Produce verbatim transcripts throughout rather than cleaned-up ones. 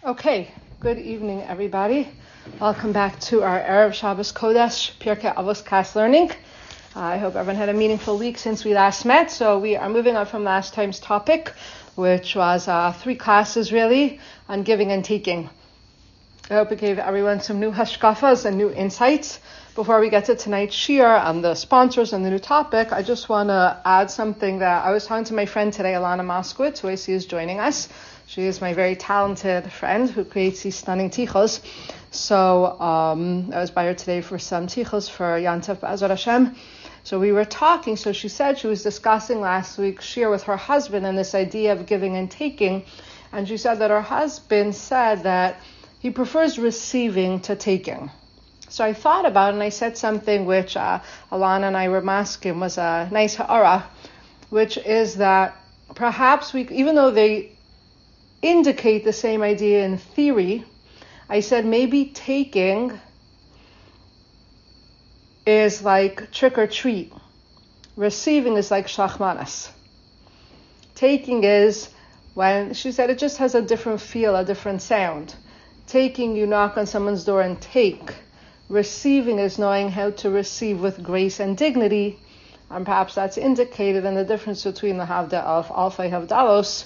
Okay, good evening, everybody. Welcome back to our Erev Shabbos Kodesh Pirkei Avos class learning. Uh, I hope everyone had a meaningful week since we last met. So we are moving on from last time's topic, which was uh, three classes really on giving and taking. I hope it gave everyone some new hashkafas and new insights. Before we get to tonight's shiur and the sponsors and the new topic, I just want to add something that I was talking to my friend today, Alana Moskowitz, who I see is joining us. She is my very talented friend who creates these stunning tichos. So um, I was by her today for some tichos for Yantav B'Ezrat Hashem. So we were talking, so she said she was discussing last week's shiur with her husband and this idea of giving and taking. And she said that her husband said that he prefers receiving to taking. So I thought about it and I said something which uh, Alana and I were masking was a nice ha'ara, which is that perhaps we, even though they indicate the same idea in theory, I said maybe taking is like trick or treat. Receiving is like shachmanas. Taking is when, she said it just has a different feel, a different sound. Taking, you knock on someone's door and take. Receiving is knowing how to receive with grace and dignity, and perhaps that's indicated in the difference between the havda of alfei havdalos,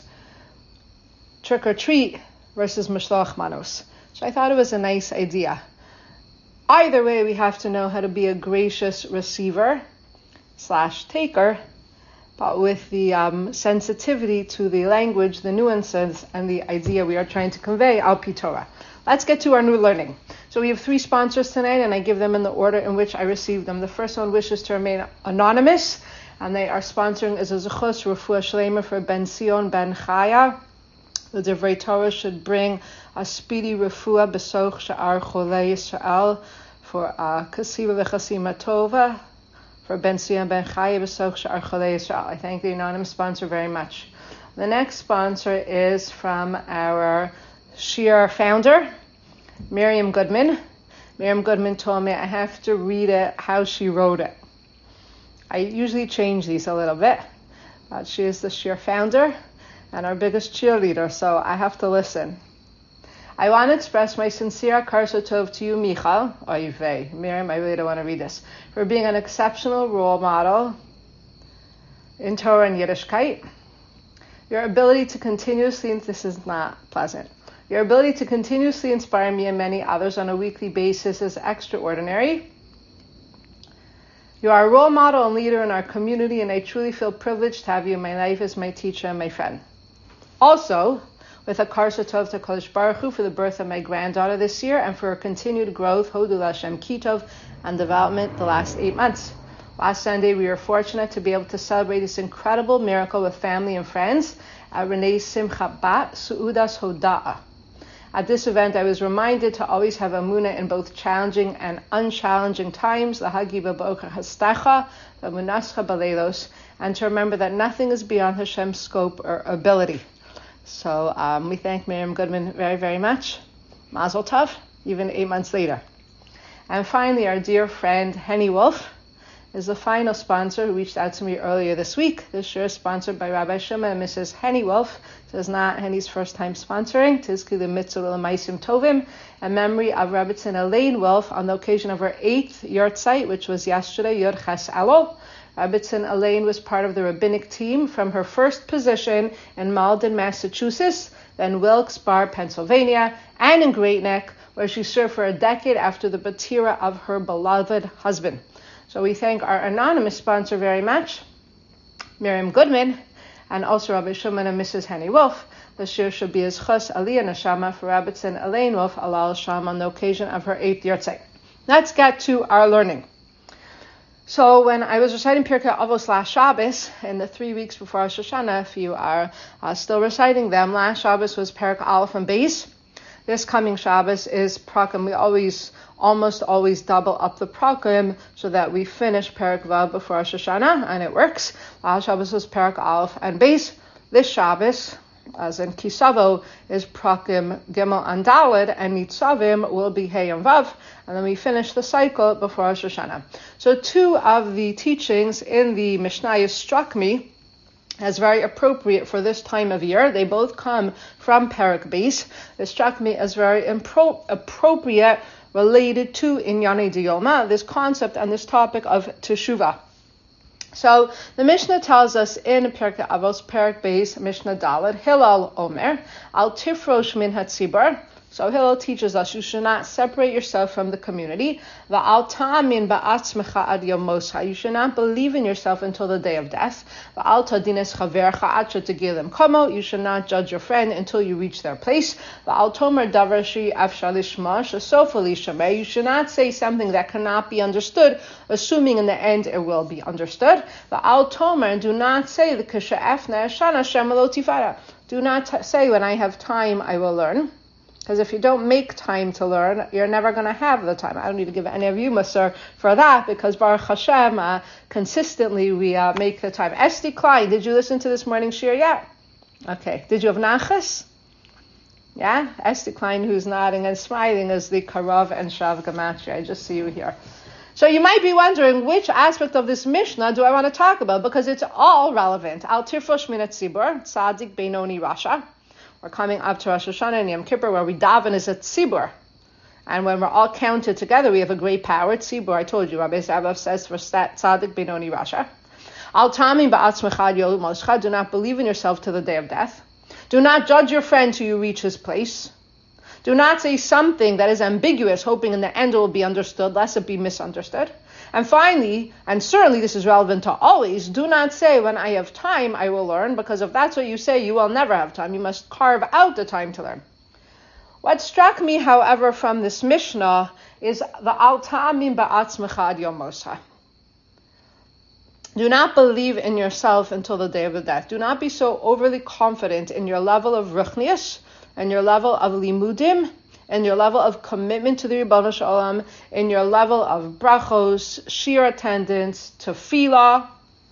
trick or treat, versus mishloach manos. So I thought it was a nice idea. Either way, we have to know how to be a gracious receiver slash taker, but with the um, sensitivity to the language, the nuances, and the idea we are trying to convey al pi Torah. Let's get to our new learning. So we have three sponsors tonight, and I give them in the order in which I received them. The first one wishes to remain anonymous, and they are sponsoring as a zechus refuah shlema for Ben Sion Ben Chaya. The Divrei Torah should bring a speedy refuah besoch she'ar cholei Yisrael for a kasiva v'chasima tova for Ben Sion Ben Chaya besoch she'ar cholei Yisrael. I thank the anonymous sponsor very much. The next sponsor is from our shiur founder, Miriam Goodman. Miriam Goodman told me I have to read it how she wrote it. I usually change these a little bit, but she is the shiur founder and our biggest cheerleader, so I have to listen. I want to express my sincere karso tov to you, Michal, oy vey, Miriam, I really don't want to read this, for being an exceptional role model in Torah and Yiddishkeit. Your ability to continuously, this is not pleasant, your ability to continuously inspire me and many others on a weekly basis is extraordinary. You are a role model and leader in our community, and I truly feel privileged to have you in my life as my teacher and my friend. Also, with a karso tov to Kodesh Baruch Hu for the birth of my granddaughter this year and for her continued growth, Hodu Lashem Kitov, and development the last eight months. Last Sunday, we were fortunate to be able to celebrate this incredible miracle with family and friends at Renee's Simcha Bat Su'udas Hoda'ah. At this event, I was reminded to always have emunah in both challenging and unchallenging times, lahagi b'boker hastacha, v'munascha b'leilos, and to remember that nothing is beyond Hashem's scope or ability. So um, we thank Miriam Goodman very, very much. Mazel tov, even eight months later. And finally, our dear friend Henny Wolf is the final sponsor who reached out to me earlier this week. This shiur is sponsored by Rabbi Shimon and Missus Henny Wolf. This is not Henny's first time sponsoring. Tizki the mitzvah l'maisim tovim, in memory of Rebbetzin Elaine Wolf on the occasion of her eighth yahrzeit, which was yesterday, Yud Ches Elul. Rebbetzin Elaine was part of the rabbinic team from her first position in Malden, Massachusetts, then Wilkes-Barre, Pennsylvania, and in Great Neck, where she served for a decade after the batira of her beloved husband. So we thank our anonymous sponsor very much, Miriam Goodman, and also Rabbi Shimon and Missus Henny Wolf. The shiur should be as chus aliyah neshama for Rebbetzin Elaine Wolf alal sham on the occasion of her eighth yahrzeit. Let's get to our learning. So when I was reciting Pirkei Avos last Shabbos, in the three weeks before Rosh Hashanah, if you are uh, still reciting them, last Shabbos was Perek Aleph and Beis. This coming Shabbos is Prakim. We always, almost always double up the Prakim so that we finish Perek Vav before Rosh Hashanah, and it works. Last Shabbos was Perek Aleph and Beis. This Shabbos, as in Kisavo, is Prakim Gimel and Daled, and Nitzavim will be Hey and Vav, and then we finish the cycle before Rosh Hashanah. So two of the teachings in the Mishnayos struck me as very appropriate for this time of year. They both come from Perek Beis. It struck me as very impro- appropriate, related to Inyanei Diyoma, this concept and this topic of Teshuvah. So the Mishnah tells us in Pirkei Avos, Perek Beis, Mishnah Daled, Hillel Omer, Al Tifrosh Min Hatzibur. So Hillel teaches us you should not separate yourself from the community. Va'al ta'amin ba'atzmecha ad yom moscha. You should not believe in yourself until the day of death. Va'al ta'dines chavercha ad shetegilim komo. You should not judge your friend until you reach their place. Va'al tomer davar shi afshar lishma shesofa lishameh. You should not say something that cannot be understood, assuming in the end it will be understood. Va'al tomer, do not say the kasha efna shana shemelo tifara. Do not t- say when I have time I will learn. Because if you don't make time to learn, you're never going to have the time. I don't need to give any of you Musar for that, because Baruch Hashem, uh, consistently we uh, make the time. Esti Klein, did you listen to this morning shir yet? Okay. Did you have Nachas? Yeah? Esti Klein, who's nodding and smiling, is the Karav and Shav Gematria. I just see you here. So you might be wondering, which aspect of this Mishnah do I want to talk about? Because it's all relevant. Al Tirfosh Min Hatzibur, Tzadik Beinoni Rasha. We're coming up to Rosh Hashanah and Yom Kippur, where we daven is a tzibur. And when we're all counted together, we have a great power. Tzibur, I told you, Rabbi Zabav says for Tzadik Beinoni Rasha. Al tamim ba'atzmecha yol moscha. Do not believe in yourself to the day of death. Do not judge your friend till you reach his place. Do not say something that is ambiguous, hoping in the end it will be understood, lest it be misunderstood. And finally, and certainly this is relevant to always, do not say, when I have time, I will learn, because if that's what you say, you will never have time. You must carve out the time to learn. What struck me, however, from this Mishnah is the Al Ta'amin Ba'atzmecha Ad Yom Moscha. Do not believe in yourself until the day of the death. Do not be so overly confident in your level of ruchnius and your level of limudim, and your level of commitment to the Ribono Shel Olam, in your level of brachos, shir attendance, tefillah,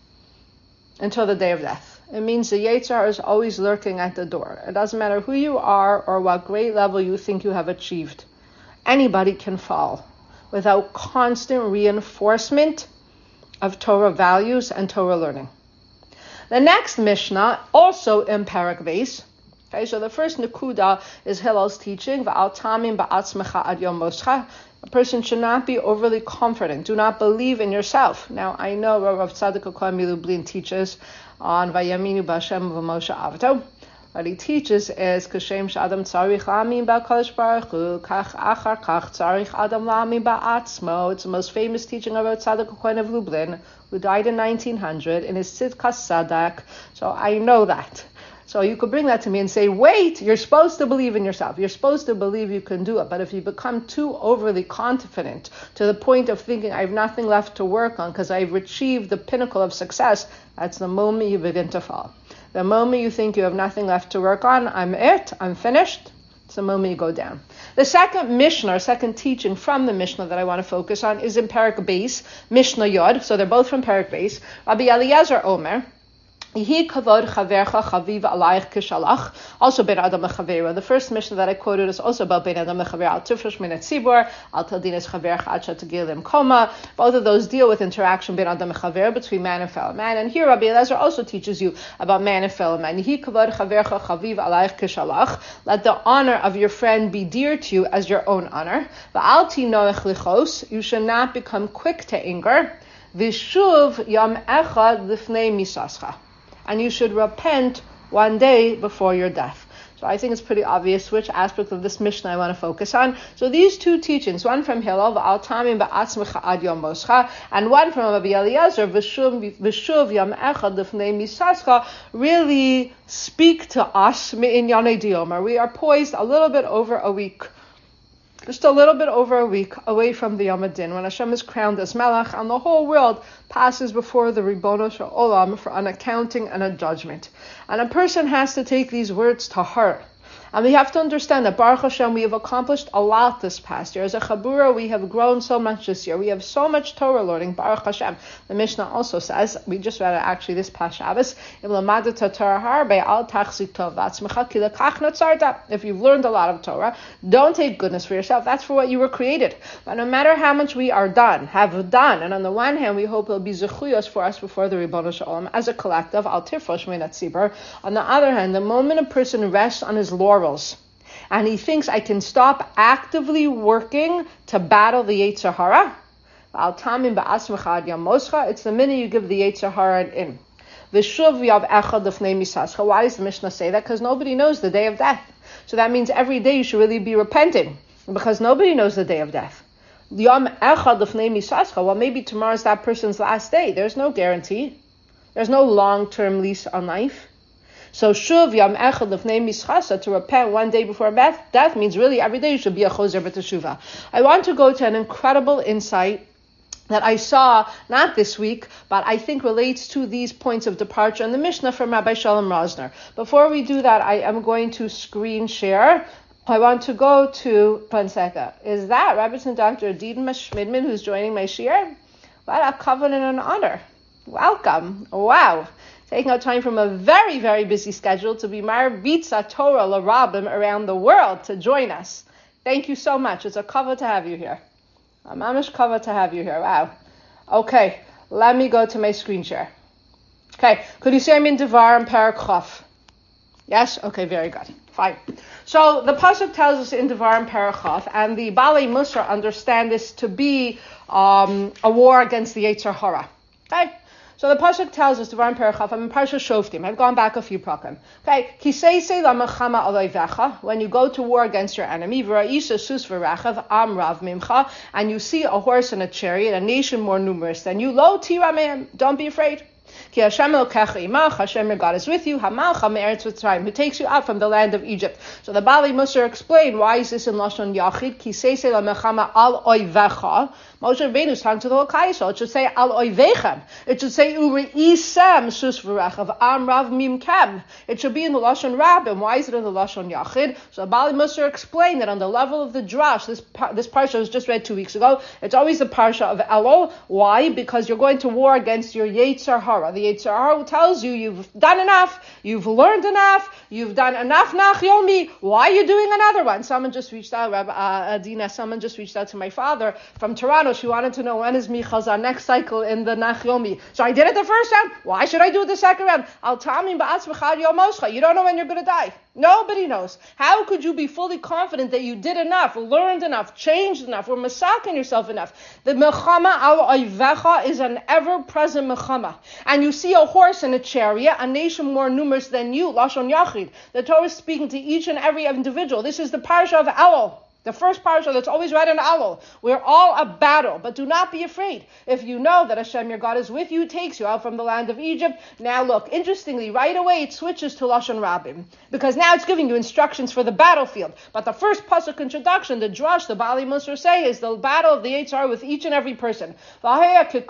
until the day of death. It means the Yetzer Hara is always lurking at the door. It doesn't matter who you are or what great level you think you have achieved. Anybody can fall without constant reinforcement of Torah values and Torah learning. The next Mishnah, also in Perek Beis. Okay, so the first Nakuda is Hillel's teaching, Va'al tamim ba'atzmecha ad yom moscha. A person should not be overly confident. Do not believe in yourself. Now, I know Rav Tzadok HaKohen Milublin teaches on Vayaminu b'Hashem v'Moshe Avto. What he teaches is Kashem sh'adam tzarich la'amin ba'Kadosh Baruch Hu, kach achar kach tzarich adam la'amin ba'atzmo. It's the most famous teaching of Rav Tzadok HaKohen of Lublin, who died in nineteen hundred, in his Tzidkas Sadak. So I know that. So you could bring that to me and say, wait, you're supposed to believe in yourself. You're supposed to believe you can do it. But if you become too overly confident to the point of thinking I have nothing left to work on because I've achieved the pinnacle of success, that's the moment you begin to fall. The moment you think you have nothing left to work on, I'm it, I'm finished, it's the moment you go down. The second Mishnah, or second teaching from the Mishnah that I want to focus on is in Perek Beis, Mishnah Yod. So they're both from Perek Beis. Rabbi Eliezer Omer, Yihi kavod chavercha chaviv alayich kishalach. Also ben adam lechavera. The first Mishnah that I quoted is also about ben adam lechavera. Al tifresh min hatzibur, al tadines chavercha ad shetegilim koma. Both of those deal with interaction ben adam lechavera, between man and fellow man. And here Rabbi Eliezer also teaches you about man and fellow man. Yihi kavod chavercha chaviv alayich kishalach. Let the honor of your friend be dear to you as your own honor. Va'al ti noach lichos. You should not become quick to anger. Vishuv yom echad lifnei misascha. And you should repent one day before your death. So I think it's pretty obvious which aspect of this Mishnah I want to focus on. So these two teachings, one from Hillel, Va'al tamim ba'atzmecha ad yom moscha, and one from Rabbi Eliezer, V'shuv yom echad lifnei misascha, really speak to us me'inyanei diyoma. We are poised a little bit over a week. Just a little bit over a week away from the Yom Adin, when Hashem is crowned as Melech, and the whole world passes before the Ribono Shel Olam for an accounting and a judgment. And a person has to take these words to heart. And we have to understand that Baruch Hashem, we have accomplished a lot this past year. As a Chabura, we have grown so much this year. We have so much Torah learning, Baruch Hashem. The Mishnah also says, we just read it actually this past Shabbos, if you've learned a lot of Torah, don't take goodness for yourself. That's for what you were created. But no matter how much we are done, have done, and on the one hand, we hope it'll be zechuyos for us before the Ribono Shel Olam as a collective, al tirfosh min hatzibur. On the other hand, the moment a person rests on his laurels, and he thinks, I can stop actively working to battle the Yetzer Hara, it's the minute you give the Yetzer Hara an in. Why does the Mishnah say that? Because nobody knows the day of death. So that means every day you should really be repenting, because nobody knows the day of death. Well, maybe tomorrow's that person's last day. There's no guarantee. There's no long-term lease on life. So shuv yam echad lefnei mischasa, to repent one day before death, death means really every day you should be a choser b'teshuva. I want to go to an incredible insight that I saw, not this week, but I think relates to these points of departure in the Mishnah from Rabbi Shalom Rosner. Before we do that, I am going to screen share. I want to go to, one second, is that Rabbi Doctor Dietmar Schmidman who's joining my shiur? What a covenant and honor. Welcome. Wow. Taking out time from a very, very busy schedule to be Marbitza Torah L'Rabim around the world to join us. Thank you so much. It's a kavod to have you here. A mamish kavod to have you here. Wow. Okay, let me go to my screen share. Okay, could you say me in Devar and Perek Chof? Yes? Okay, very good. Fine. So the pasuk tells us in Devar and Perek Chof, and the Balei Musar understand this to be um, a war against the Yetzer Hara. Okay? So the pasuk tells us, Devarim Perek Chof, I'm in Parsha Shoftim. I've gone back a few prakim. Okay, Kiseisei lamachama aloivecha, when you go to war against your enemy, v'ra'isha sus v'rachav am rav mimcha, and you see a horse and a chariot, a nation more numerous than you, lo tira mehem, don't be afraid. Ki Hashem Elokecha imach, Hashem your God is with you, hamalcha me'eretz Mitzrayim, who takes you out from the land of Egypt. So the Balei Musar explained, why is this in Lashon Yachid? Kiseisei lamachama al oivecha. Moshe Rabbeinu is talking to the whole Klal Yisrael. It should say al oivechem. It should say ureisem sus v'rachav am rav mimkem. It should be in the Lashon Rabbim. Why is it in the Lashon Yachid? So Balei Musar explained that on the level of the drash, this this parsha was just read two weeks ago. It's always the parsha of Elul. Why? Because you're going to war against your Yetzer Hara. The Yetzer Hara tells you you've done enough, you've learned enough, you've done enough Nach Yomi. Why are you doing another one? Someone just reached out, Rabbi uh, Adina. Someone just reached out to my father from Toronto. She wanted to know when is Michal's our next cycle in the Nach Yomi. So I did it the first round. Why should I do it the second round? Al tamim ba'atzmecha yomoscha. You don't know when you're going to die. Nobody knows. How could you be fully confident that you did enough, learned enough, changed enough, or masaking yourself enough? The mechama al oivecha is an ever-present mechama. And you see a horse and a chariot, a nation more numerous than you, Lashon Yachid. The Torah is speaking to each and every individual. This is the parsha of Elul. The first parsha that's always read in Elul. We're all a battle, but do not be afraid. If you know that Hashem, your God, is with you, takes you out from the land of Egypt. Now look, interestingly, right away it switches to Lashon Rabbim, because now it's giving you instructions for the battlefield. But the first pasuk introduction, the drush, the Balei Musar say, is the battle of the Yetzer Hara with each and every person. It'll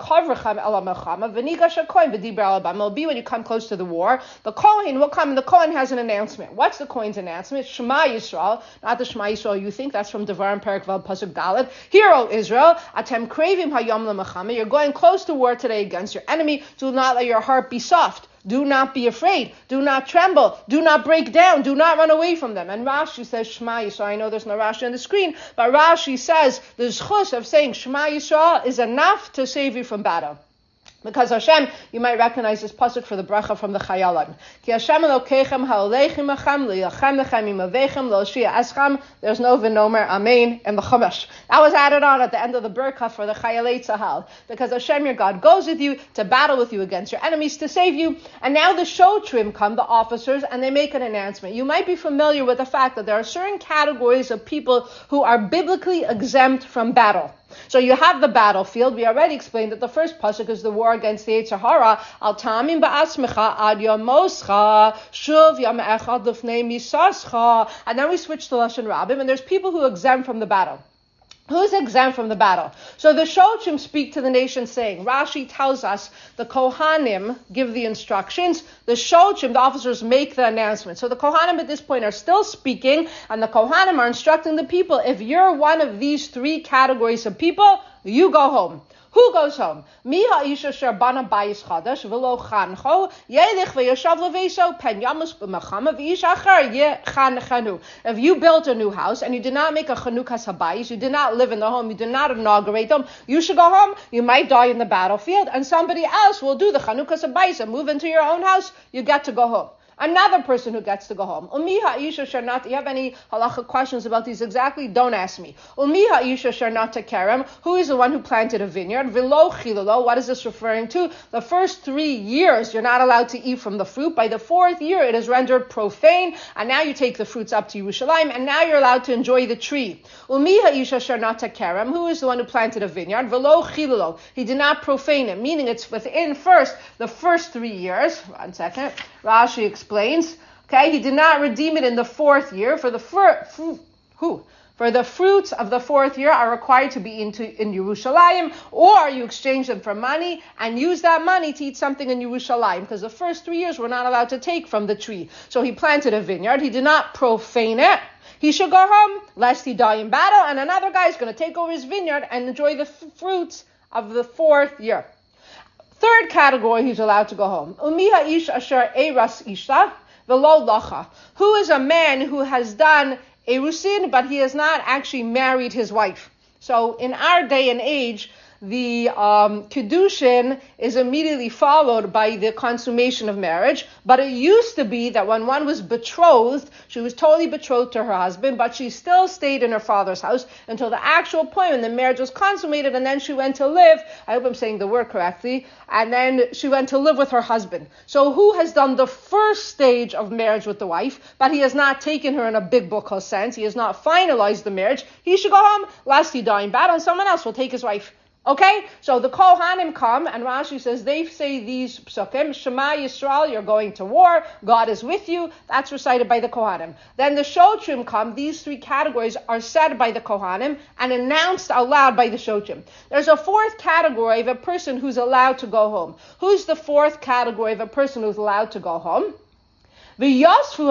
be when you come close to the war. The Kohen will come, and the Kohen has an announcement. What's the Kohen's announcement? Shema Yisrael, not the Shema Yisrael you think. That's from Devarim Perek Vav Pasuk Daled. Hear, O Israel, Atem Kravim Hayom Lemachama. You're going close to war today against your enemy. Do not let your heart be soft. Do not be afraid. Do not tremble. Do not break down. Do not run away from them. And Rashi says Shema Yisrael. I know there's no Rashi on the screen, but Rashi says the zchus of saying Shema Yisrael is enough to save you from battle. Because Hashem, you might recognize this pasuk for the bracha from the Chayalim. Ki Hashem Elokeichem ha'olechem achem liyachem lechem imavechem lo'oshia eschem. There's no v'nomer amen in the Chumash. That was added on at the end of the bracha for the Chayalei Tzahal. Because Hashem, your God, goes with you to battle with you against your enemies to save you. And now the Shotrim come, the officers, and they make an announcement. You might be familiar with the fact that there are certain categories of people who are biblically exempt from battle. So you have the battlefield. We already explained that the first pasuk is the war against the Yetzer Hara. Al tamim ba'asmecha ad yomoscha shuv yam echad lefnei misascha. And then we switch to Lashon Rabbim, and there's people who exempt from the battle. Who's exempt from the battle? So the Shochim speak to the nation saying, Rashi tells us the Kohanim give the instructions, the Shochim, the officers, make the announcement. So the Kohanim at this point are still speaking, and the Kohanim are instructing the people, if you're one of these three categories of people, you go home. Who goes home? Mi ha'isha sherbana bayis chadash v'lo chancho yelich v'yashav leveso pen yamus b'machama v'ish achar yechanchanu. If you built a new house and you did not make a chanukas habayis, you did not live in the home, you did not inaugurate them, you should go home. You might die in the battlefield, and somebody else will do the chanukas habayis and move into your own house. You get to go home. Another person who gets to go home. Umiha isha sharnat. You have any halacha questions about these exactly? Don't ask me. Umiha isha sharnata kerem. Who is the one who planted a vineyard? Vilo chilalo. What is this referring to? The first three years you're not allowed to eat from the fruit. By the fourth year it is rendered profane, and now you take the fruits up to Yerushalayim, and now you're allowed to enjoy the tree. Umiha isha sharnata kerem. Who is the one who planted a vineyard? Vilo chilalo. He did not profane it, meaning it's within first the first three years. One second. Rashi explains, okay, he did not redeem it in the fourth year. For the fir- fr- who? For the fruits of the fourth year are required to be into in Yerushalayim, or you exchange them for money and use that money to eat something in Yerushalayim, because the first three years we're not allowed to take from the tree. So he planted a vineyard. He did not profane it. He should go home lest he die in battle, and another guy is going to take over his vineyard and enjoy the f- fruits of the fourth year. Third category, he's allowed to go home. Umiha ish asher eras isha velo lacha. Who is a man who has done erusin, but he has not actually married his wife. So in our day and age, the um, Kiddushin is immediately followed by the consummation of marriage. But it used to be that when one was betrothed, she was totally betrothed to her husband, but she still stayed in her father's house until the actual point when the marriage was consummated, and then she went to live, I hope I'm saying the word correctly, and then she went to live with her husband. So who has done the first stage of marriage with the wife, but he has not taken her in a biblical sense, he has not finalized the marriage, he should go home lest he die in battle and someone else will take his wife. Okay, so the Kohanim come, and Rashi says they say these psukim, Shema Yisrael, you're going to war, God is with you. That's recited by the Kohanim. Then the Shochim come, these three categories are said by the Kohanim and announced aloud by the Shochim. There's a fourth category of a person who's allowed to go home. Who's the fourth category of a person who's allowed to go home? Now the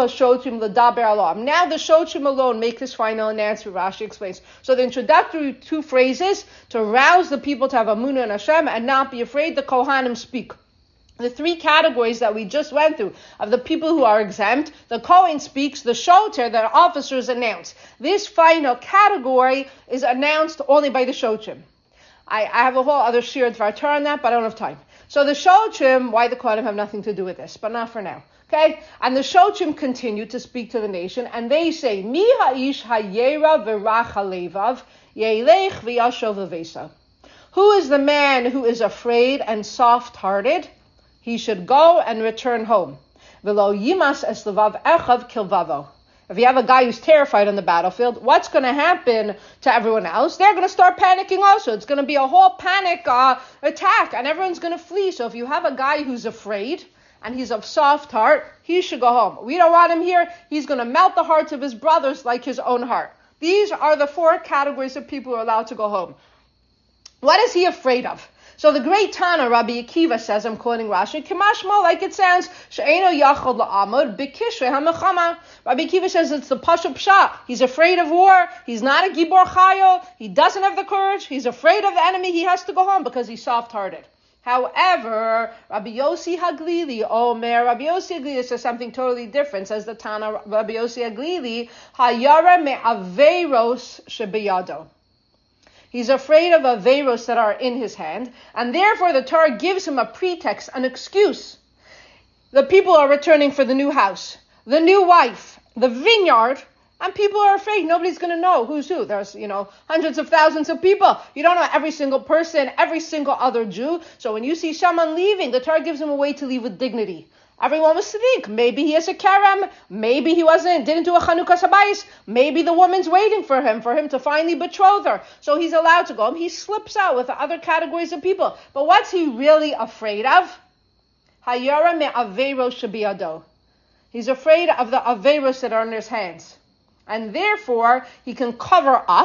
Shochim alone make this final announcement, Rashi explains. So the introductory two phrases, to rouse the people to have Amunah in Hashem and not be afraid, the Kohanim speak. The three categories that we just went through, of the people who are exempt, the Kohen speaks, the Shoter, the officers announce. This final category is announced only by the Shochim. I, I have a whole other shir dvar Torah on that, but I don't have time. So the Shochim, why the Kohanim have nothing to do with this, but not for now. Okay, and the Shochim continue to speak to the nation, and they say, Mi ha'ish ha'yera v'rach ha'levav yeilech v'yashov v'vesa. Who is the man who is afraid and soft-hearted? He should go and return home. V'lo yimas es levav echav kilvavo. If you have a guy who's terrified on the battlefield, what's going to happen to everyone else? They're going to start panicking also. It's going to be a whole panic uh, attack, and everyone's going to flee. So if you have a guy who's afraid, and he's of soft heart, he should go home. We don't want him here. He's going to melt the hearts of his brothers like his own heart. These are the four categories of people who are allowed to go home. What is he afraid of? So the great Tana, Rabbi Akiva, says, I'm quoting Rashi, Kimashmo, like it sounds, She'eno yachod la'amod b'kishrei ha'mechama. Rabbi Akiva says it's the Pashup Pshat. He's afraid of war. He's not a Gibor Chayo. He doesn't have the courage. He's afraid of the enemy. He has to go home because he's soft-hearted. However, Rabbi Yossi Haglili, Omer, Rabbi Yossi Haglili says something totally different. Says the Tana, Rabbi Yossi Haglili, Hayara me'averos shebeyado. He's afraid of averos that are in his hand, and therefore the Torah gives him a pretext, an excuse. The people are returning for the new house, the new wife, the vineyard, and people are afraid. Nobody's going to know who's who. There's, you know, hundreds of thousands of people. You don't know every single person, every single other Jew. So when you see someone leaving, the Torah gives him a way to leave with dignity. Everyone was to think, maybe he has a karem, maybe he wasn't, didn't do a Chanukas Habayis, maybe the woman's waiting for him, for him to finally betroth her. So he's allowed to go home. He slips out with the other categories of people. But what's he really afraid of? Hayara me'averos shebiyado. He's afraid of the averos that are in his hands. And therefore, he can cover up.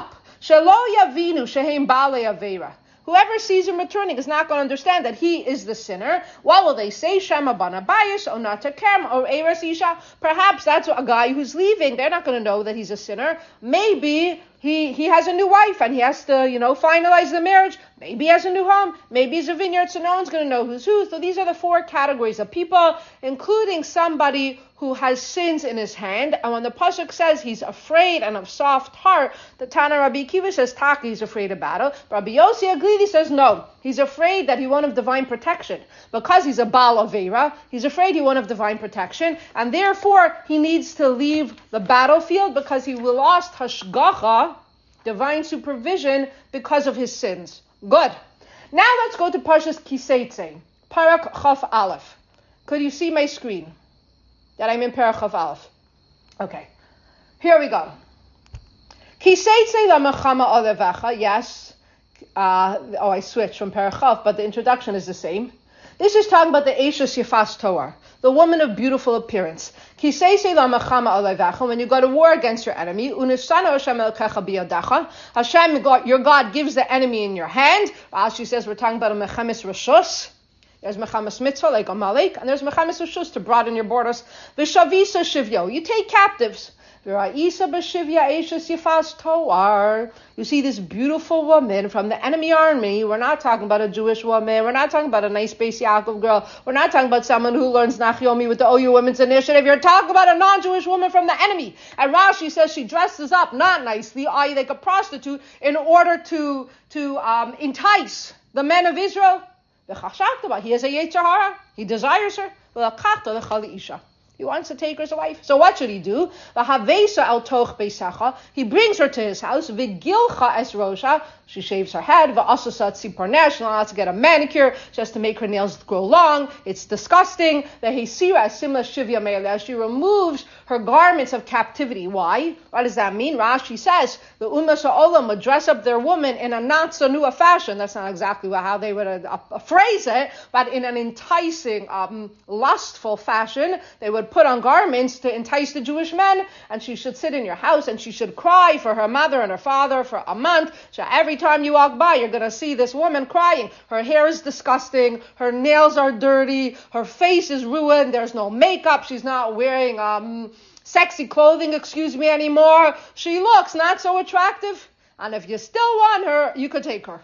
Shelo yavinu shehem balei aveira. Whoever sees him returning is not going to understand that he is the sinner. What will they say? Shema banabayis or natakem or eres isha. Perhaps that's a guy who's leaving. They're not going to know that he's a sinner. Maybe he he has a new wife and he has to, you know, finalize the marriage. Maybe he has a new home. Maybe he's a vineyard, so no one's going to know who's who. So these are the four categories of people, including somebody who has sins in his hand. And when the pasuk says he's afraid and of soft heart, the Tana Rabbi Akiva says Taki, he's afraid of battle. Rabbi Yossi Aglidi says no, he's afraid that he won't have divine protection. Because he's a Baal Aveira, he's afraid he won't have divine protection, and therefore he needs to leave the battlefield because he will lost Hashgacha, divine supervision, because of his sins. Good. Now let's go to Parshas Kiseitze, Parak Chaf Aleph. Could you see my screen? That I'm in Parak Chaf Aleph. Okay. Here we go. Kiseitze lamachama olevecha. Yes. Uh, oh, I switched from Parak Chaf, but the introduction is the same. This is talking about the Eishes Yefas Toar, the woman of beautiful appearance. Kiseitze lamachama olevecha. When you go to war against your enemy, unusana Hashem elkecha biyadacha. Hashem, your God, gives the enemy in your hand. Rashi says we're talking about a mechemes reshus. There's mechamas mitzvah like Amalek, and there's mechamas reshus to broaden your borders. V'shavisa shivyo. You take captives. V'ra'isa b'shivya eishes yifas toar. You see this beautiful woman from the enemy army. We're not talking about a Jewish woman. We're not talking about a nice Beis Yaakov girl. We're not talking about someone who learns Nachyomi with the O U Women's Initiative. You're talking about a non-Jewish woman from the enemy. And Rashi says she dresses up not nicely, that is like a prostitute, in order to to um, entice the men of Israel. He has a Yetzer Hara. He desires her. He wants to take her as a wife. So what should he do? He brings her to his house. She shaves her head. She's not allowed to get a manicure. She has to make her nails grow long. It's disgusting. She removes her garments of captivity. Why? What does that mean? Rashi says the Ummah Sha'olam would dress up their woman in a not so new a fashion. That's not exactly how they would uh, uh, phrase it, but in an enticing, um, lustful fashion. They would put on garments to entice the Jewish men, and she should sit in your house and she should cry for her mother and her father for a month. So every time you walk by, you're going to see this woman crying. Her hair is disgusting. Her nails are dirty. Her face is ruined. There's no makeup. She's not wearing um, sexy clothing, excuse me, anymore. She looks not so attractive. And if you still want her, you could take her.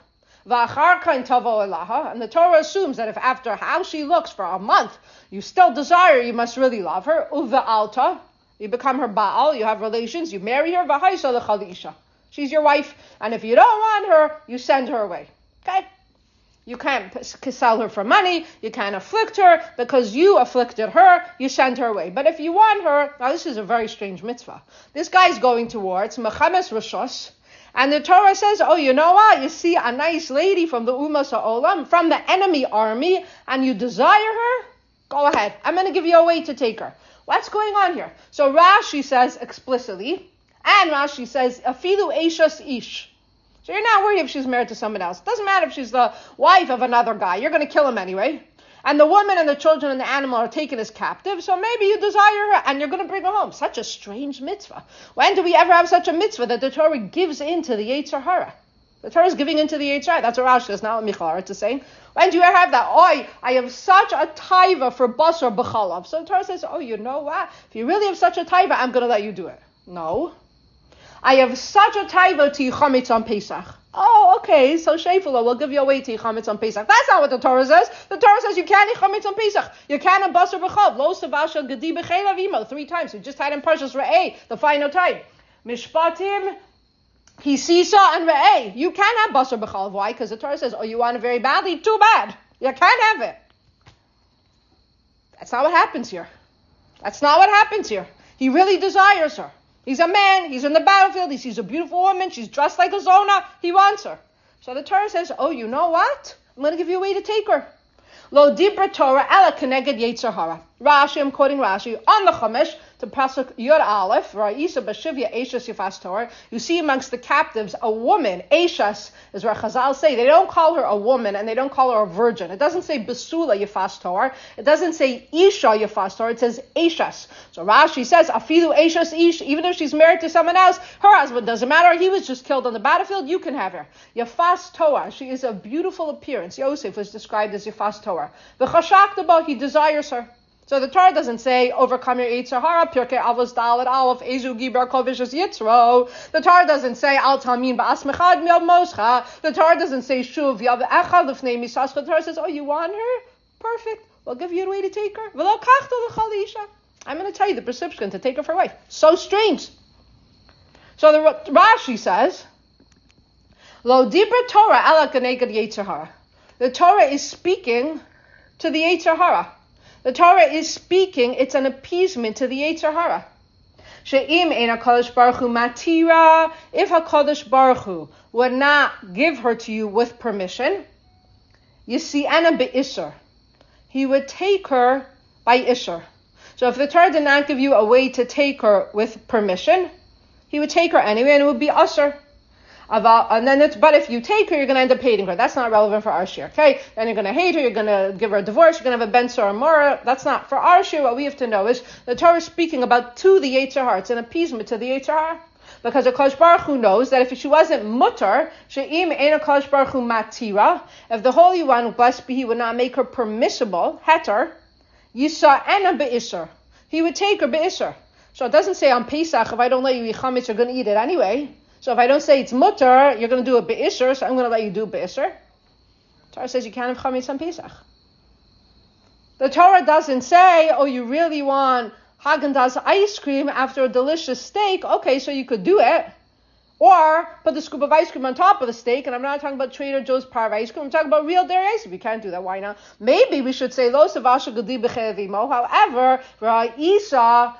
And the Torah assumes that if after how she looks for a month, you still desire, you must really love her. Uva'alta, you become her Baal, you have relations, you marry her. She's your wife, and if you don't want her, you send her away. Okay? You can't sell her for money, you can't afflict her, because you afflicted her, you send her away. But if you want her, now this is a very strange mitzvah. This guy's going to war, it's Mechames Rishos, and the Torah says, oh, you know what? You see a nice lady from the Ummah Sa'olam, from the enemy army, and you desire her? Go ahead. I'm going to give you a way to take her. What's going on here? So Rashi says explicitly, and Rashi says, Afilu Eishas Ish. So you're not worried if she's married to someone else. It doesn't matter if she's the wife of another guy. You're going to kill him anyway. And the woman and the children and the animal are taken as captive, so maybe you desire her and you're going to bring her home. Such a strange mitzvah. When do we ever have such a mitzvah that the Torah gives into the Yetzer Hara? The Torah is giving into the Yetzer Hara. That's what Rashi is, not what Michal is saying. When do you ever have that? Oh, I have such a taiva for basar b'chalav. So the Torah says, oh, you know what? If you really have such a taiva, I'm going to let you do it. No. I have such a taiva to Yichamitz on Pesach. Oh, okay, so Shefula will give you a way to Yichamitz on Pesach. That's not what the Torah says. The Torah says you can't Yichamitz on Pesach. You can't have basar b'chalav. Lo savasha gedi b'chelav imo. Three times. We just had in Parshas Re'eh, the final time. Mishpatim, Hisisa, and Re'eh. You can't have basar b'chalav. Why? Because the Torah says, oh, you want it very badly? Too bad. You can't have it. That's not what happens here. That's not what happens here. He really desires her. He's a man, he's in the battlefield, he sees a beautiful woman, she's dressed like a zona, he wants her. So the Torah says, oh, you know what? I'm going to give you a way to take her. Lo dibra Torah ela keneged Yetzer Hara. Rashi, I'm quoting Rashi, on the Chumash, to Pasuk Yud Aleph, Ra'isa Bashivya Eishas Yifas Torah, you see amongst the captives a woman, Eishas, is where Chazal say, they don't call her a woman and they don't call her a virgin. It doesn't say Besula Yifas Torah. It doesn't say Isha Yifas Torah. It says Eishas. So Rashi says, Afilu Eishas Ish, even if she's married to someone else, her husband doesn't matter. He was just killed on the battlefield. You can have her. Yifas Torah, she is of beautiful appearance. Yosef was described as Yifas Torah. V'chashaktaba, he desires her. So the Torah doesn't say, overcome your Yetzer Hara, Pirkei Avos Dalet Aleph, Ezu Gibar Kol Vishas Yitzro. The Torah doesn't say, Al Talmin Ba'as Mechad Miyav Moscha. The Torah doesn't say, Shuv Yav Echad Lefnei Misascha. The Torah says, oh, you want her? Perfect. We'll give you a way to take her. V'lo kachta l'chal isha. I'm going to tell you the prescription to take her for a wife. So strange. So the Rashi says, Lo Dibra Torah Ela Keneged Yetzer Hara. The Torah is speaking to the Yetzer Hara. The Torah is speaking, it's an appeasement to the Yetzer Hara. She'im ein HaKadosh Baruch Hu matira, if HaKadosh Baruch Hu would not give her to you with permission, Yisi'ena be'isur, he would take her by isur. So if the Torah did not give you a way to take her with permission, he would take her anyway and it would be usur. And then it's, but if you take her, you're going to end up hating her. That's not relevant for our shir, okay? Then you're going to hate her, you're going to give her a divorce, you're going to have a ben sor mora. That's not for our shir. What we have to know is the Torah is speaking about to the Yetzer Hara. It's an appeasement to the Yetzer Hara. Because the Kodesh Baruch Hu knows that if she wasn't mutter, she'im ein HaKadosh Baruch Hu matira, if the Holy One, blessed be He, would not make her permissible, heter, yisa'ena be'isur, he would take her be'isur. So it doesn't say on Pesach, if I don't let you eat chametz, you're going to eat it anyway. So if I don't say it's mutter, you're going to do a be'isur, so I'm going to let you do be'isur. Torah says you can't have chametz on Pesach. The Torah doesn't say, oh, you really want Haagen-Dazs ice cream after a delicious steak. Okay, so you could do it. Or put the scoop of ice cream on top of the steak, and I'm not talking about Trader Joe's Parv ice cream. I'm talking about real dairy ice cream. You can't do that. Why not? Maybe we should say, lo savasha gedi b'chevimo. However, ra'isa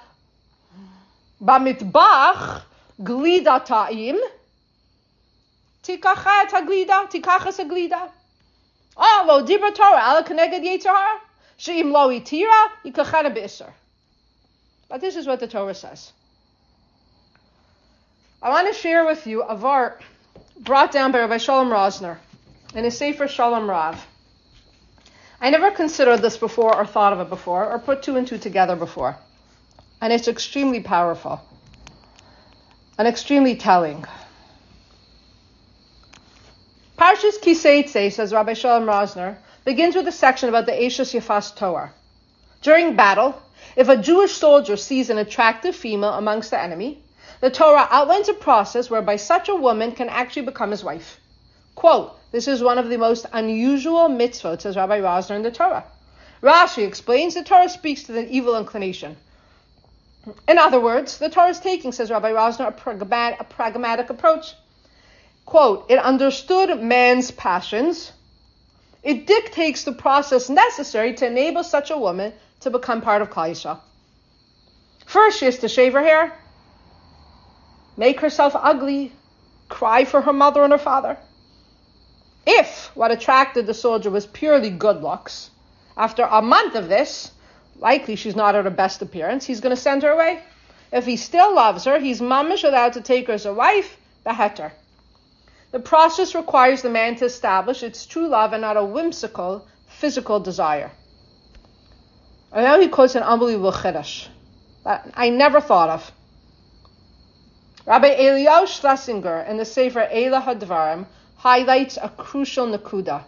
b'mitbach glida ta'im, tikachat haglida, tikachas haglida. Oh, lo dibra Torah, ala keneged Yetzer Hara, she'im lo itira, yikachana b'isur. But this is what the Torah says. I want to share with you a vart brought down by Rabbi Shalom Rosner in his Sefer Shalom Rav. I never considered this before or thought of it before or put two and two together before. And it's extremely powerful and extremely telling. Parshas Kiseitze, says Rabbi Shalom Rosner, begins with a section about the Eishas Yifas Torah. During battle, if a Jewish soldier sees an attractive female amongst the enemy, the Torah outlines a process whereby such a woman can actually become his wife. Quote, this is one of the most unusual mitzvot, says Rabbi Rosner in the Torah. Rashi explains the Torah speaks to the evil inclination. In other words, the Torah is taking, says Rabbi Rosner, a, pragmat, a pragmatic approach. Quote, it understood man's passions. It dictates the process necessary to enable such a woman to become part of Klal Yisrael. First, she has to shave her hair, make herself ugly, cry for her mother and her father. If what attracted the soldier was purely good looks, after a month of this, likely she's not at her best appearance, he's going to send her away. If he still loves her, he's mamish allowed to take her as a wife, beheter. The process requires the man to establish its true love and not a whimsical, physical desire. And now he quotes an unbelievable chiddush that I never thought of. Rabbi Eliyahu Schlesinger in the Sefer Eila HaDvarim highlights a crucial nakuda.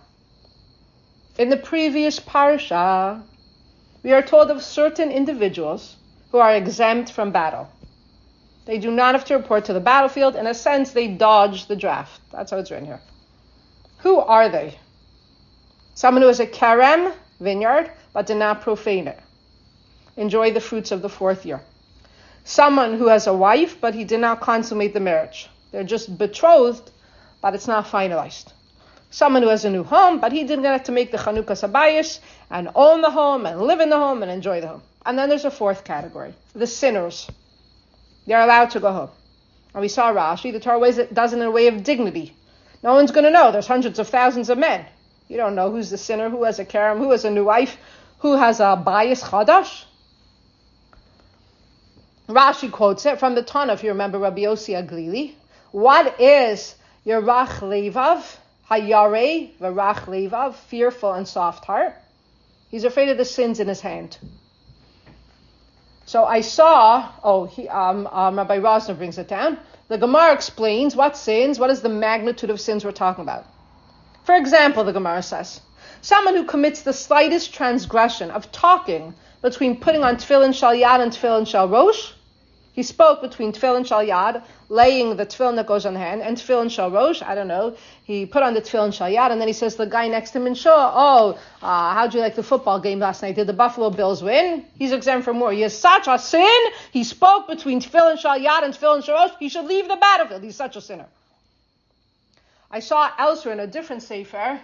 In the previous parasha, we are told of certain individuals who are exempt from battle. They do not have to report to the battlefield. In a sense, they dodge the draft. That's how it's written here. Who are they? Someone who has a karem, vineyard, but did not profane it. Enjoy the fruits of the fourth year. Someone who has a wife, but he did not consummate the marriage. They're just betrothed, but it's not finalized. Someone who has a new home, but he didn't get to make the Chanukah Sabayis and own the home and live in the home and enjoy the home. And then there's a fourth category, the sinners. They're allowed to go home. And we saw Rashi, the Torah does it in a way of dignity. No one's going to know. There's hundreds of thousands of men. You don't know who's the sinner, who has a karem, who has a new wife, who has a bias chadash. Rashi quotes it from the Tana, if you remember Rabbi Yossi Aglili. What is Yerach Levav? Hayare Verach Levav, fearful and soft heart. He's afraid of the sins in his hand. So I saw, oh, he, um, um, Rabbi Rosner brings it down. The Gemara explains what sins, what is the magnitude of sins we're talking about. For example, the Gemara says, someone who commits the slightest transgression of talking between putting on tefillin shal yad and tefillin shal rosh. He spoke between tefillin shal yad, laying the tefillin that goes on the hand, and tefillin shal rosh. I don't know. He put on the tefillin shal yad, and then he says to the guy next to him in Shah, oh, uh, how'd you like the football game last night? Did the Buffalo Bills win? He's exempt from war. He has such a sin. He spoke between tefillin shal yad and tefillin shal rosh. He should leave the battlefield. He's such a sinner. I saw elsewhere in a different sefer,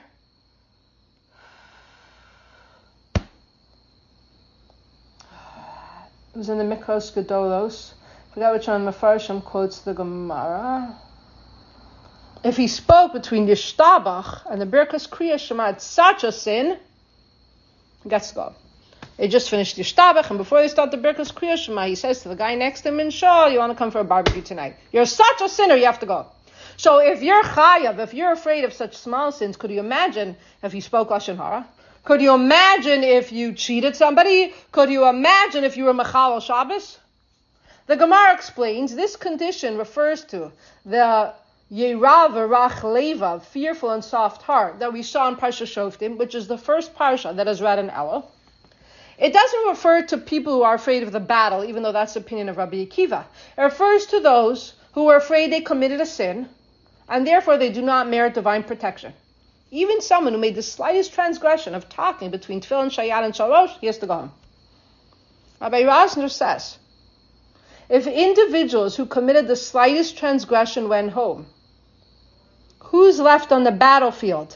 it was in the Mikros Gedolos. I forgot which one Mefarshim quotes the Gemara. If he spoke between Yishtabach and the Birkas Kriya Shema, it's such a sin, he gets to go. They just finished Yishtabach, and before they start the Birkas Kriya Shema, he says to the guy next to him in Shah, you want to come for a barbecue tonight? You're such a sinner, you have to go. So if you're chayav, if you're afraid of such small sins, could you imagine if you spoke Lashon Hara? Could you imagine if you cheated somebody? Could you imagine if you were Mechal Shabbos? The Gemara explains this condition refers to the Yerav Rach Levav, fearful and soft heart, that we saw in Parsha Shoftim, which is the first Parsha that is read in Elul. It doesn't refer to people who are afraid of the battle, even though that's the opinion of Rabbi Akiva. It refers to those who are afraid they committed a sin, and therefore they do not merit divine protection. Even someone who made the slightest transgression of talking between tefillin shayad and shalosh, he has to go home. Rabbi Rosner says, if individuals who committed the slightest transgression went home, who's left on the battlefield?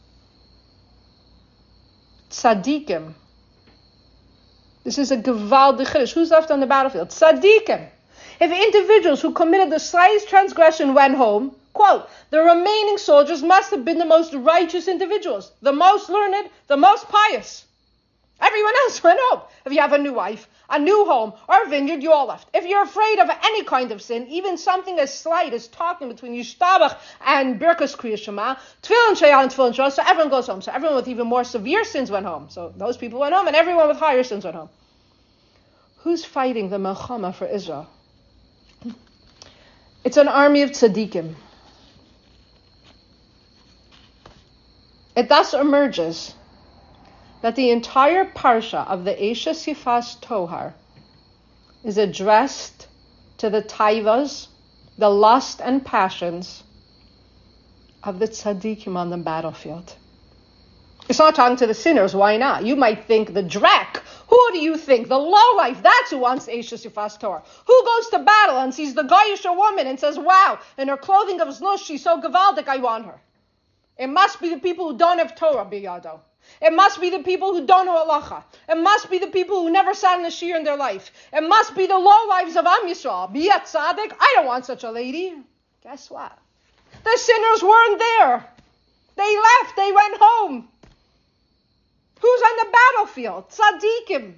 Tzaddikim. This is a gewaldig chiddush. Who's left on the battlefield? Tzaddikim. If individuals who committed the slightest transgression went home, quote, the remaining soldiers must have been the most righteous individuals, the most learned, the most pious. Everyone else went home. If you have a new wife, a new home, or a vineyard, you all left. If you're afraid of any kind of sin, even something as slight as talking between Yishtabach and Birkas Kriya Shema, Tefillin Shayal and Tefillin Shal, so everyone goes home. So everyone with even more severe sins went home. So those people went home, and everyone with higher sins went home. Who's fighting the Melchama for Israel? It's an army of tzaddikim. It thus emerges that the entire parsha of the Eishes Yifas Tohar is addressed to the taivas, the lust and passions of the tzaddikim on the battlefield. It's not talking to the sinners. Why not? You might think the drek. Who do you think? The lowlife. That's who wants Eishes Yifas Torah. Who goes to battle and sees the Goyish woman and says, wow, in her clothing of znos, she's so gewaldic, I want her. It must be the people who don't have Torah biyado. It must be the people who don't know halacha. It must be the people who never sat in a shir in their life. It must be the lowlives of Am Yisrael. Be a tzaddik. I don't want such a lady. Guess what? The sinners weren't there. They left. They went home. Who's on the battlefield? Tzaddikim.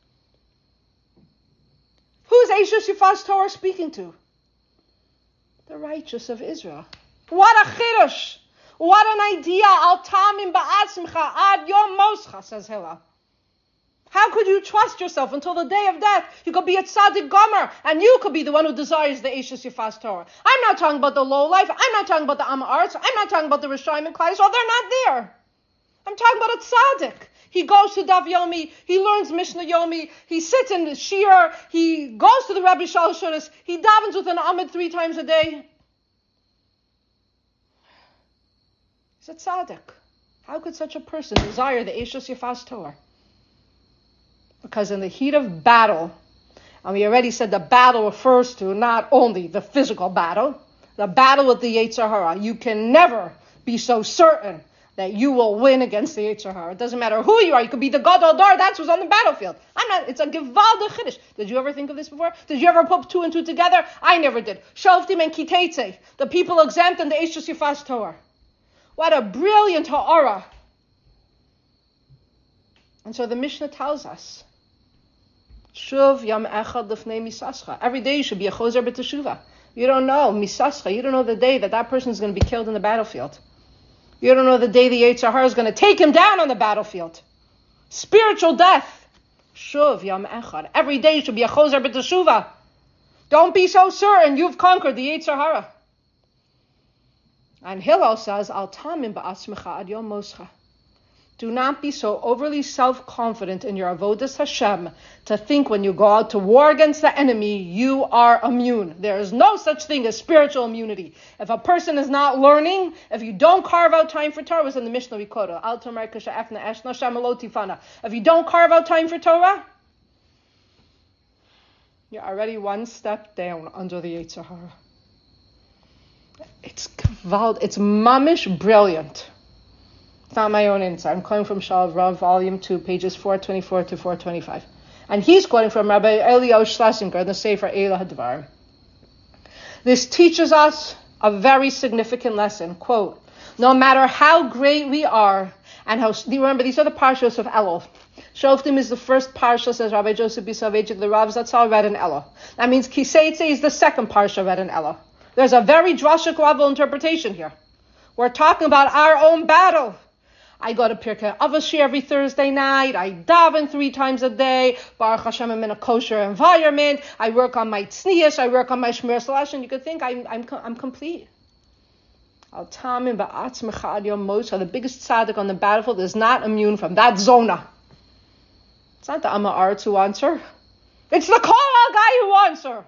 Who's Eishes Yifas Torah speaking to? The righteous of Israel. What a chiddush! What an idea! Al tamim ba'atzimcha ad yom moscha, says Hillel. How could you trust yourself until the day of death? You could be a tzaddik gomer, and you could be the one who desires the Eishes Yifas Torah. I'm not talking about the low life. I'm not talking about the Am Ha'aretz. I'm not talking about the Rishayim and Klal Yisrael. They're not there. I'm talking about a tzaddik. He goes to Daf Yomi. He learns Mishnah Yomi. He sits in the shir. He goes to the Rabbi Shalosh Shudas. He davens with an Amid three times a day. He's a tzaddik. How could such a person desire the Eishes Yifas Torah? Because in the heat of battle, and we already said the battle refers to not only the physical battle, the battle with the Yetzer Hara. You can never be so certain that you will win against the Yetzer Hara. It doesn't matter who you are. You could be the Gadol Dar. That's who's on the battlefield. I'm not. It's a gewaldig chiddush. Did you ever think of this before? Did you ever put two and two together? I never did. Shoftim and Kiteitzei, the people exempt in the Eishes Yifas Torah. What a brilliant ha'ara. And so the Mishnah tells us, Shuv yam echad lefnei misascha. Every day you should be a chozer b'teshuvah. You don't know, misascha, you don't know the day that that person is going to be killed in the battlefield. You don't know the day the Yetzer Hara is going to take him down on the battlefield. Spiritual death. Shuv yam echad. Every day you should be a chozer b'teshuvah. Don't be so certain you've conquered the Yetzer Hara. And Hillel says, Al tamim ba'atzmecha ad yom moscha. Do not be so overly self-confident in your avodas Hashem to think when you go out to war against the enemy, you are immune. There is no such thing as spiritual immunity. If a person is not learning, if you don't carve out time for Torah, it was in the Mishnah we quoted, Al Tomer Kasha Efna Eshna Shamalot Tifana. If you don't carve out time for Torah, you're already one step down under the Yetzer Hara. It's kavald, it's mamish brilliant. It's not my own insight. I'm quoting from Shalav Rav, Volume two, pages four twenty-four to four twenty-five. And he's quoting from Rabbi Eliyahu Schlesinger in the Sefer Eila Hadvarim. This teaches us a very significant lesson. Quote, no matter how great we are, and how, remember, these are the parshas of Elul. Shoftim is the first parsha, says Rabbi Joseph Bisavechik, the Rav Zatzal read in Elul. That means Kiseitze is the second parsha read in Elul. There's a very drastic level interpretation here. We're talking about our own battle. I go to Pirkei Avashi every Thursday night. I daven three times a day. Baruch Hashem, I'm in a kosher environment. I work on my tznius. I work on my shmir salash. And you could think I'm I'm I'm complete. Al tamim ba'atzmecha ad yom moscha. The biggest tzaddik on the battlefield is not immune from that zona. It's not the Amma Aretz who wants her. It's the Koral guy who wants her.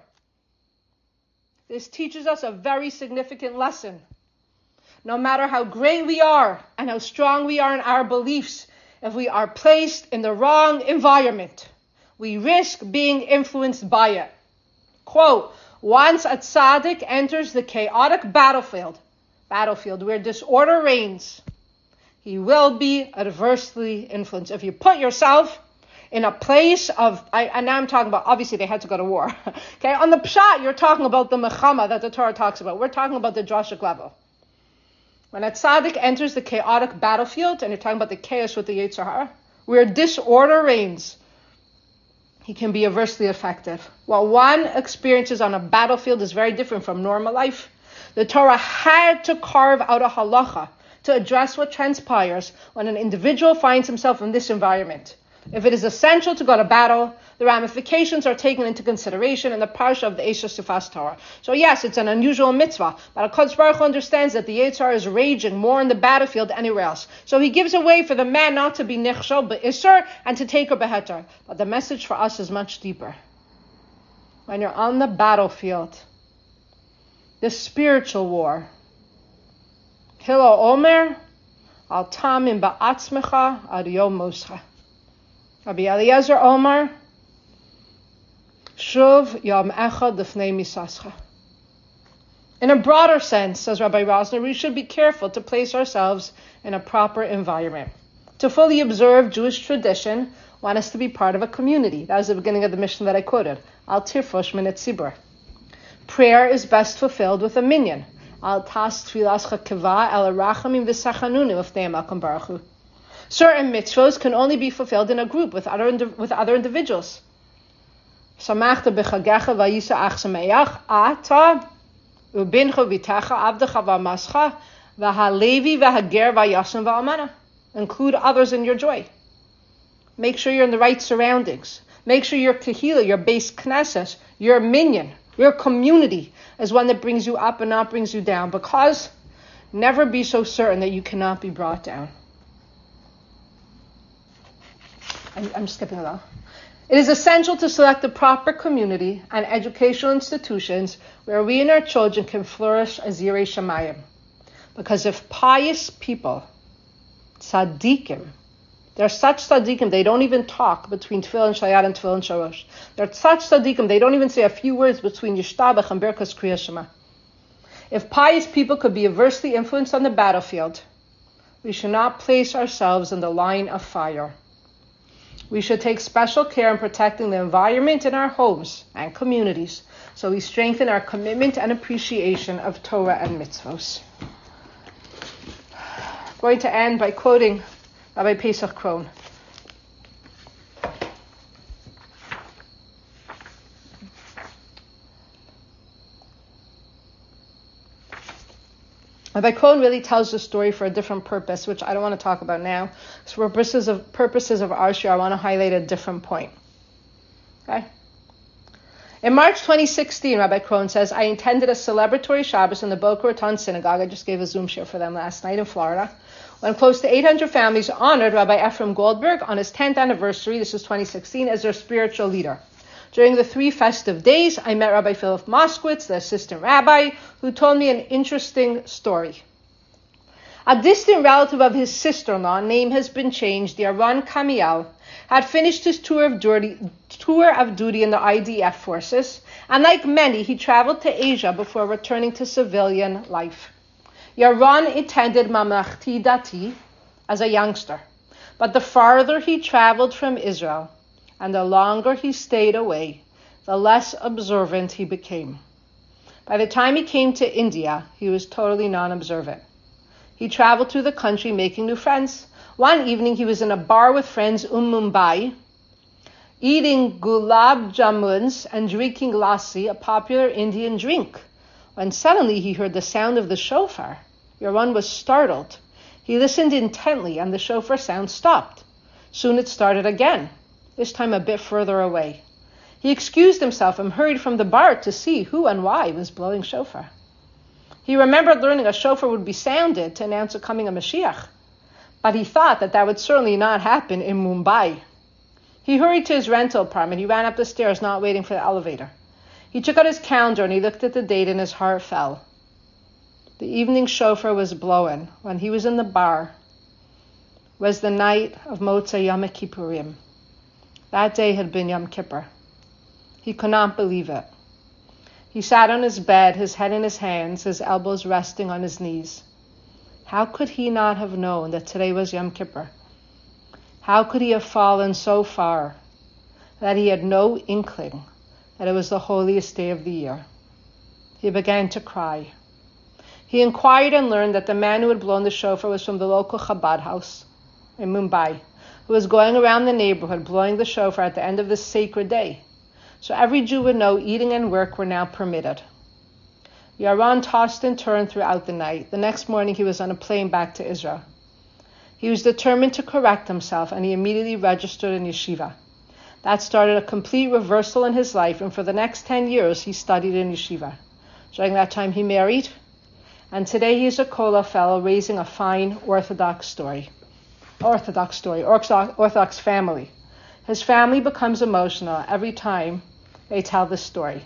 This teaches us a very significant lesson. No matter how great we are and how strong we are in our beliefs, if we are placed in the wrong environment, we risk being influenced by it. Quote, once a tzaddik enters the chaotic battlefield, battlefield where disorder reigns, he will be adversely influenced. If you put yourself in a place of, I, and now I'm talking about, obviously they had to go to war. Okay, on the pshat, you're talking about the mechama that the Torah talks about. We're talking about the drashic level. When a tzaddik enters the chaotic battlefield, and you're talking about the chaos with the Yetzer Hara, where disorder reigns, he can be adversely affected. What one experiences on a battlefield is very different from normal life. The Torah had to carve out a halacha to address what transpires when an individual finds himself in this environment. If it is essential to go to battle, the ramifications are taken into consideration in the parsha of the Eisha Sifas Torah. So yes, it's an unusual mitzvah, but HaKadosh Baruch Hu understands that the Yetzer Hara is raging more in the battlefield than anywhere else. So he gives a way for the man not to be nichshel be'isur and to take a beheter. But the message for us is much deeper. When you're on the battlefield, the spiritual war, Hillel Omer, al tamim ba'atzmecha ad yom moscha. Rabbi Eliezer Omar, Shuv Yom Echad Lefnei Misascha. In a broader sense, says Rabbi Rosner, we should be careful to place ourselves in a proper environment. To fully observe Jewish tradition, one has to be part of a community. That was the beginning of the mission that I quoted. Al tirfosh min etzibur. Prayer is best fulfilled with a minyan. Al tas tfilascha keva el rachamim v'sachanunim lefnei Malkam Baruch Hu. Certain mitzvos can only be fulfilled in a group with other with other individuals. Samachta b'chagecha vayisa ach sameach ata ubincha v'techa avdecha v'mascha v'halevi v'hager v'yashem v'almana. Include others in your joy. Make sure you're in the right surroundings. Make sure your kahila, your base knesset, your minyan, your community is one that brings you up and not brings you down. Because never be so certain that you cannot be brought down. I'm skipping along. It is essential to select the proper community and educational institutions where we and our children can flourish as Yirei Shamayim. Because if pious people, tzaddikim, they're such tzaddikim, they don't even talk between Tefillin Shayat and Tefillin Shalosh. They're such tzaddikim, they don't even say a few words between Yishtabach and Birkas Kriya Shema. If pious people could be adversely influenced on the battlefield, we should not place ourselves in the line of fire. We should take special care in protecting the environment in our homes and communities, so we strengthen our commitment and appreciation of Torah and mitzvos. I'm going to end by quoting Rabbi Pesach Krohn. Rabbi Krohn really tells the story for a different purpose, which I don't want to talk about now. So for purposes of, purposes of our share, I want to highlight a different point. Okay? In March twenty sixteen, Rabbi Krohn says, I attended a celebratory Shabbos in the Boca Raton Synagogue. I just gave a Zoom share for them last night in Florida, when close to eight hundred families honored Rabbi Ephraim Goldberg on his tenth anniversary, this was twenty sixteen, as their spiritual leader. During the three festive days, I met Rabbi Philip Moskowitz, the assistant rabbi, who told me an interesting story. A distant relative of his sister-in-law, name has been changed, the Aron Kamiel, had finished his tour of duty, tour of duty in the I D F forces, and like many, he traveled to Asia before returning to civilian life. Yaron attended Mamlachti Dati as a youngster, but the farther he traveled from Israel, and the longer he stayed away, the less observant he became. By the time he came to India, he was totally non-observant. He traveled through the country making new friends. One evening, he was in a bar with friends in Mumbai, eating gulab jamuns and drinking lassi, a popular Indian drink, when suddenly he heard the sound of the shofar. Yaron was startled. He listened intently, and the shofar sound stopped. Soon it started again, this time a bit further away. He excused himself and hurried from the bar to see who and why was blowing shofar. He remembered learning a shofar would be sounded to announce the coming of Mashiach, but he thought that that would certainly not happen in Mumbai. He hurried to his rental apartment. He ran up the stairs, not waiting for the elevator. He took out his calendar and he looked at the date, and his heart fell. The evening shofar was blowing when he was in the bar. It was the night of Motzei Yom Kippurim. That day had been Yom Kippur. He could not believe it. He sat on his bed, his head in his hands, his elbows resting on his knees. How could he not have known that today was Yom Kippur? How could he have fallen so far that he had no inkling that it was the holiest day of the year? He began to cry. He inquired and learned that the man who had blown the shofar was from the local Chabad house in Mumbai, who was going around the neighborhood blowing the shofar at the end of this sacred day. So every Jew would know eating and work were now permitted. Yaron tossed and turned throughout the night. The next morning he was on a plane back to Israel. He was determined to correct himself, and he immediately registered in yeshiva. That started a complete reversal in his life, and for the next ten years he studied in yeshiva. During that time he married, and today he is a Kollel fellow raising a fine Orthodox story. Orthodox story, Orthodox family. His family becomes emotional every time they tell this story.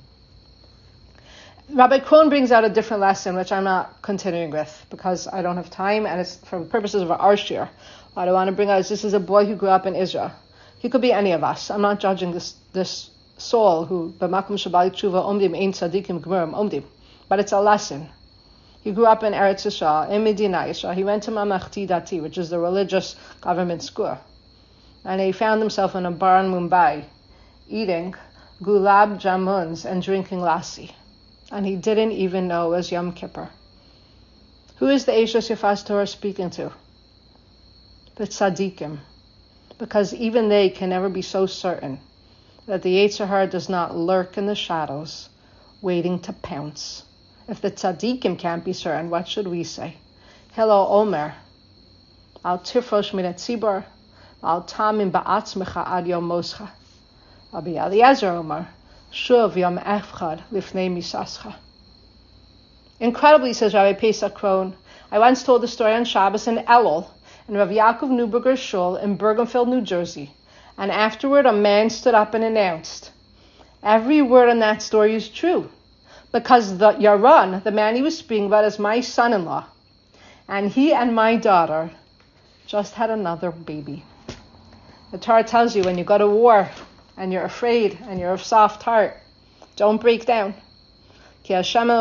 Rabbi Krohn brings out a different lesson, which I'm not continuing with because I don't have time, and it's for purposes of our shir. What I want to bring out is this is a boy who grew up in Israel. He could be any of us. I'm not judging this this soul who b'makom shabali tshuva omdim ein tzadikim gmurim omdim, but it's a lesson. He grew up in Eretz Yisrael, in Medina Yisrael. He went to Mamlachti Dati, which is the religious government school. And he found himself in a bar in Mumbai, eating gulab jamuns and drinking lassi. And he didn't even know it was Yom Kippur. Who is the Eish Yefas Torah speaking to? The tzaddikim. Because even they can never be so certain that the Yetzer Hara does not lurk in the shadows, waiting to pounce. If the tzaddikim can't be certain, what should we say? Hello, Omer. Al tifrosh min hatzibur, al tamim ba'atzmecha ad yom moscha. Rabbi Eliezer Omer, shuv yom echad lifnei misascha. Incredibly, says Rabbi Pesach Krohn, I once told the story on Shabbos in Elul, in Rav Yaakov Neuberger's shul in Bergenfield, New Jersey, and afterward a man stood up and announced, every word in that story is true, because the Yaron, the man he was speaking about, is my son-in-law, and he and my daughter just had another baby. The Torah tells you when you go to war and you're afraid and you're of soft heart, don't break down. Doesn't say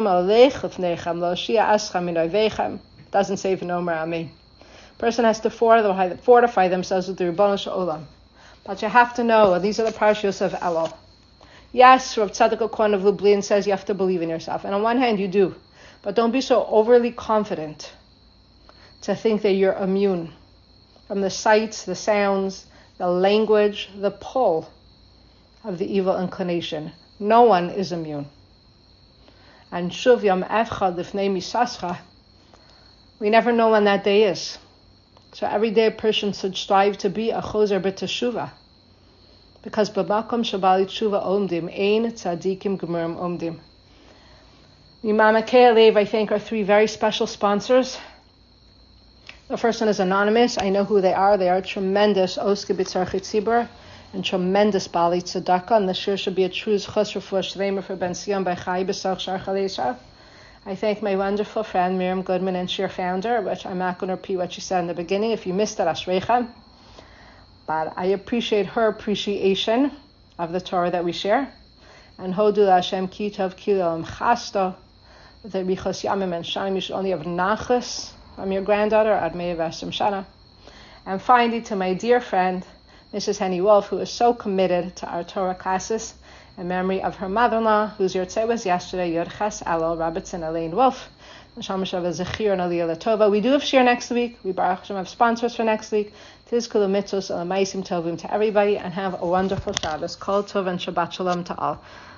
v'nomer amen. Person has to fortify, fortify themselves with the Ribono Shel Olam. But you have to know, these are the parashiyos of Elul. Yes, Rav Tzadok Kohen of Lublin says you have to believe in yourself. And on one hand, you do. But don't be so overly confident to think that you're immune from the sights, the sounds, the language, the pull of the evil inclination. No one is immune. and Shuv Yom Echad Lifnei Misascha. We never know when that day is. So every day a person should strive to be a Choser B'Teshuva. Because B'makom Shabali Tshuva Omdim, Ein Tzadikim Gemurim Omdim. Mimama Ke'alev, I thank our three very special sponsors. The first one is anonymous. I know who they are. They are tremendous Oske B'Tzarchei Tzibur and tremendous Bali Tzedakah. And this year should be a true Chos Refuah Shleima for Ben Sion by Chai B'Sach Shar Chaleisha. I thank my wonderful friend Miriam Goodman and Shir founder, which I'm not going to repeat what she said in the beginning. If you missed it, Ashrecha. But I appreciate her appreciation of the Torah that we share. And Hodu Hashem Ki Tov Kilo Chasta. The Richos Yamim and Shanim, you should only have nachas from your granddaughter, Admei Vashem Shana. And finally, to my dear friend, Missus Henny Wolf, who is so committed to our Torah classes, in memory of her mother-in-law, whose Yortzei was yesterday, Yorches Elul Robertson Elaine Wolf. We do have shir next week. We Baruch Hashem have sponsors for next week. Tizkulu mitzvos elamaisim tovim to everybody, and have a wonderful Shabbos. Kol tov and Shabbat shalom to all.